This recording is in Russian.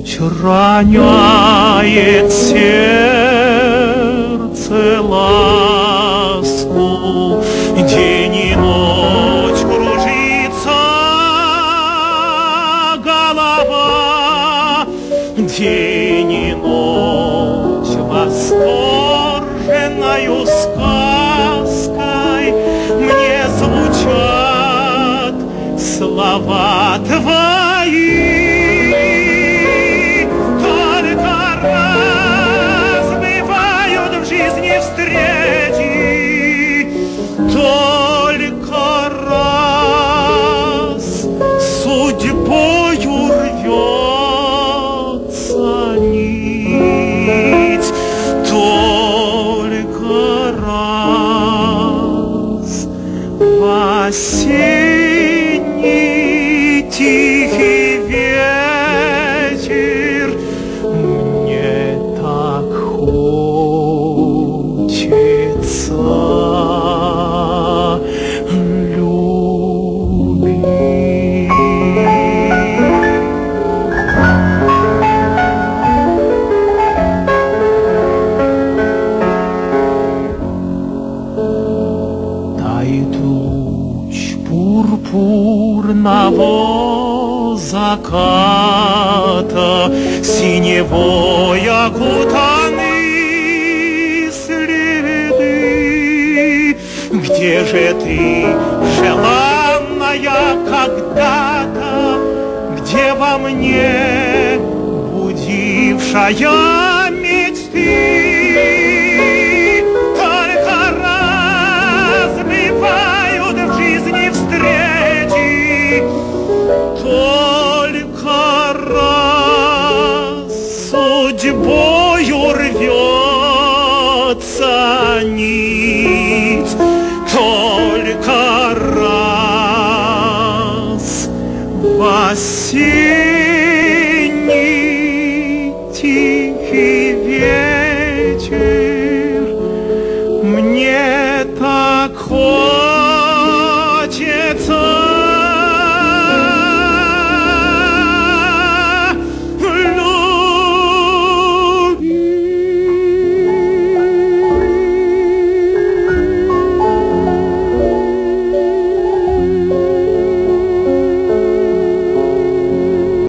роняет сердце ласку, день и ночь кружится голова, день и ночь восторженною сказкой мне звучат слова твои. Встречи только раз судьбою рвется нить, только раз в осенний тихий вечер мне так тает луч пурпурного заката, синевой окутаны следы. Где же ты, желанная когда-то, где во мне будившая мечты?